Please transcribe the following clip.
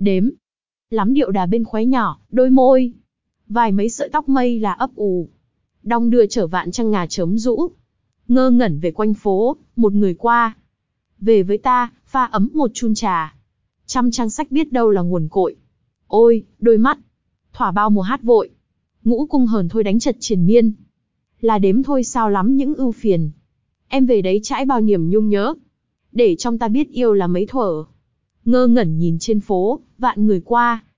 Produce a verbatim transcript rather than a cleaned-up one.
đếm. Lắm điệu đà bên khóe nhỏ, đôi môi. Vài mấy sợi tóc mây là ấp ù. Đong đưa chở vạn trăng ngà chớm rũ. Ngơ ngẩn về quanh phố, một người qua. Về với ta, pha ấm một chun trà. Trăm trang sách biết đâu là nguồn cội. Ôi, đôi mắt. Thỏa bao mùa hát vội. Ngũ cung hờn thôi đánh chật triền miên. Là đếm thôi sao lắm những ưu phiền. Em về đấy trãi bao niềm nhung nhớ. Để trong ta biết yêu là mấy thuở. Ngơ ngẩn nhìn trên phố, vạn người qua.